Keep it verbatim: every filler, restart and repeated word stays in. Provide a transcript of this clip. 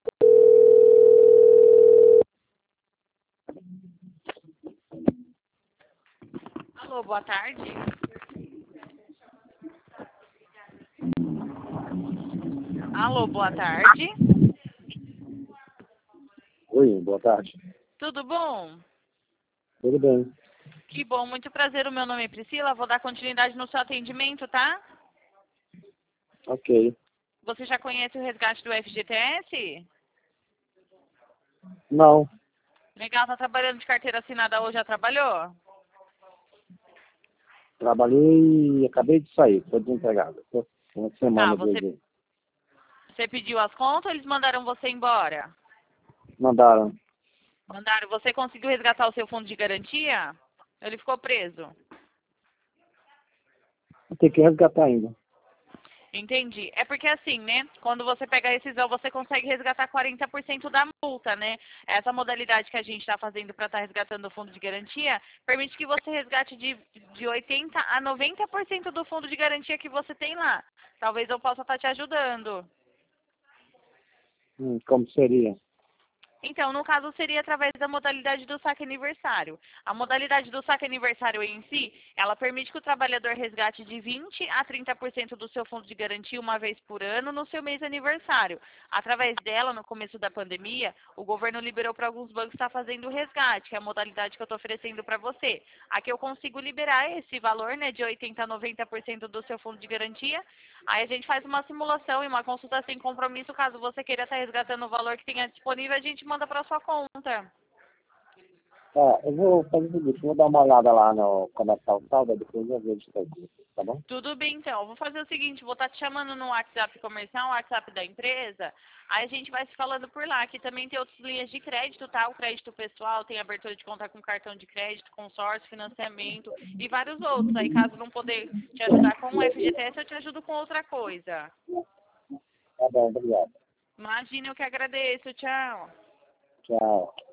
Alô, boa tarde. Alô, boa tarde. Oi, boa tarde. Tudo bom? Tudo bem. Que bom, muito prazer. O meu nome é Priscila. Vou dar continuidade no seu atendimento, tá? Ok. Você já conhece o resgate do F G T S? Não, Legal, tá trabalhando de carteira assinada hoje, já trabalhou? trabalhei e acabei de sair, estou desempregado. Tô uma Tá, semana você, de... você pediu as contas ou eles mandaram você embora? Mandaram. Mandaram. Você conseguiu resgatar o seu fundo de garantia? Ele ficou preso. Vou ter que resgatar ainda. Entendi. É porque assim, né? Quando você pega a rescisão, você consegue resgatar quarenta por cento da multa, né? Essa modalidade que a gente está fazendo para estar resgatando o fundo de garantia permite que você resgate de, de oitenta a noventa por cento do fundo de garantia que você tem lá. Talvez eu possa estar te ajudando. Hum, como seria? Então, no caso, seria através da modalidade do saque aniversário. A modalidade do saque aniversário em si, ela permite que o trabalhador resgate de vinte a trinta por cento do seu fundo de garantia uma vez por ano no seu mês aniversário. Através dela, no começo da pandemia, o governo liberou para alguns bancos estar fazendo o resgate, que é a modalidade que eu estou oferecendo para você. Aqui eu consigo liberar esse valor, né, de oitenta a noventa por cento do seu fundo de garantia. Aí a gente faz uma simulação e uma consulta sem compromisso, caso você queira estar resgatando o valor que tenha disponível, a gente manda para sua conta. Tá, eu vou fazer o seguinte, vou dar uma olhada lá no como é que tá o saldo, depois eu vejo isso aqui, tá bom? Tudo bem, então. Eu vou fazer o seguinte, vou estar te chamando no WhatsApp comercial, o WhatsApp da empresa, aí a gente vai se falando por lá. Aqui também tem outras linhas de crédito, tá? O crédito pessoal, tem abertura de conta com cartão de crédito, consórcio, financiamento e vários outros. Aí, caso não poder te ajudar com o F G T S, eu te ajudo com outra coisa. Tá bom, obrigado. Imagina, eu que agradeço. Tchau. Tchau.